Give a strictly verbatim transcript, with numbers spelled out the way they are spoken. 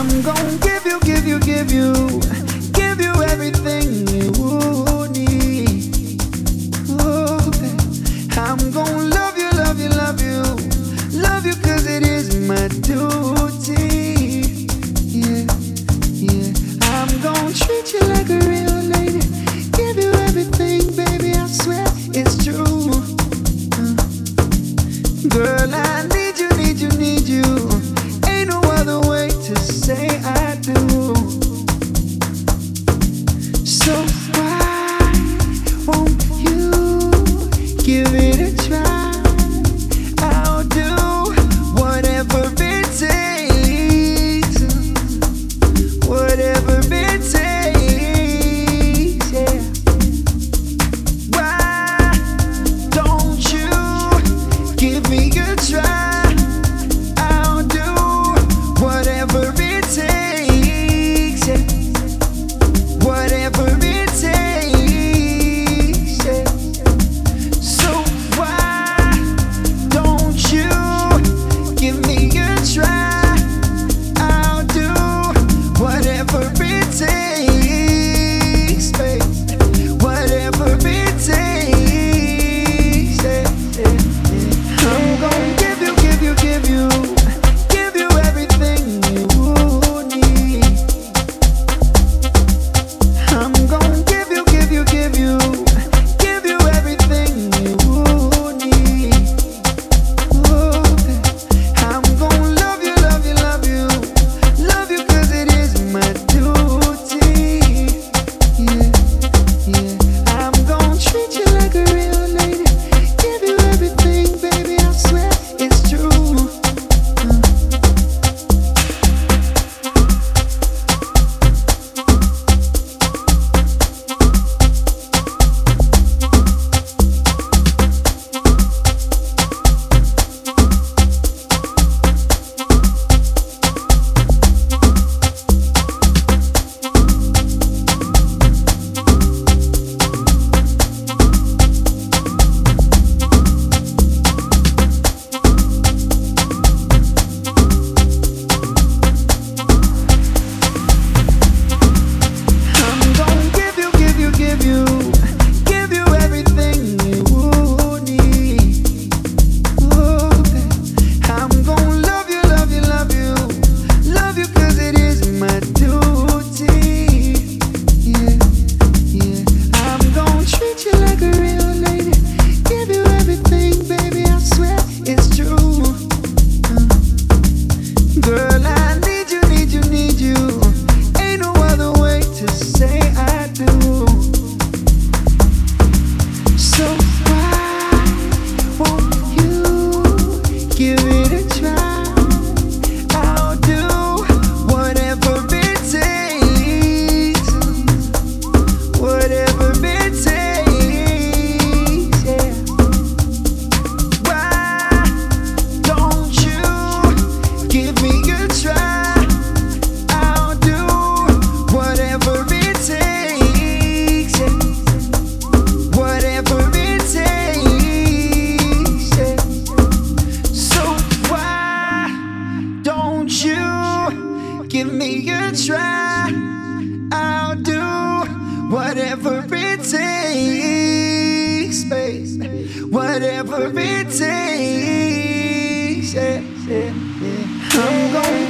I'm gonna give you, give you, give you, give you everything you need. Oh, babe. I'm gonna love you, love you, love you, love you 'cause it is my duty. Yeah, yeah. I'm gonna treat you like a real lady, give you everything, baby, I swear it's true. Uh, girl, I need you, need you, need you. Ain't no other way to say I do. So why won't you give it a try? I'll do whatever it takes, whatever it takes, yeah. Why don't you give me a try? I'll do whatever it takes, yeah. Whatever it takes, yeah. So why don't you give me a try? I'll do whatever it takes, babe. Whatever it takes, yeah, yeah, yeah. I'm gonna give you, give you, give you, give you everything you need. I'm gonna give you, give you, give you, give you everything you need. Oh, I'm gonna love you, love you, love you, love you 'cause it is my duty. Yeah, yeah. I'm gonna treat you like a real lady, give you everything, baby, I swear it's true. Uh. I'm gonna give you, give you, give you, give you everything you need. Oh, babe. I'm gonna love you, love you, love you, love you 'cause it is my duty. Yeah, yeah. I'm gonna treat you like a real lady, give you everything, baby, I swear it's true. Uh, girl, I need you, need you, need you. Ain't no other way to say I do. So why won't you give it a try? I'll do whatever it takes, whatever it takes, yeah. Why don't you give me a try? I'll do whatever it takes, yeah. Whatever it takes, yeah. So why don't you give me a try? I'll do whatever it takes, babe. Whatever it takes, yeah, yeah, yeah. I'm gonna